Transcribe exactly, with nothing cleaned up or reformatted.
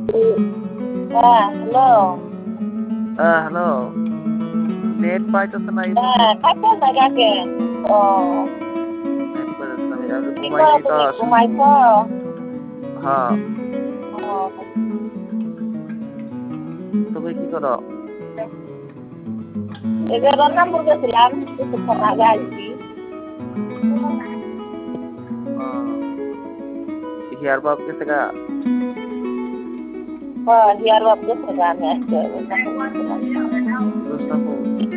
হ্যাঁ, হ্যালো। হ্যাঁ, hello. Net পাইতেছে না এই মুহূর্তে। হ্যাঁ, থাকো জায়গা কেন? ও নেট পাইতেছে না। আমি কি করো ঘুমাইছি তো তুমি? আসলে। ঘুমাইছো? হ্যাঁ, ও তুমি কি করো? এই যে রন্নাপুর গেছিলাম কিছুক্ষণ আগে আসছি। ও হিয়ার বাপ গেছে গা। হ্যাঁ, হিয়ার বাপ গেছে আমি আসতে রন্নাপুর গেছিলাম। রুস্তামপুর।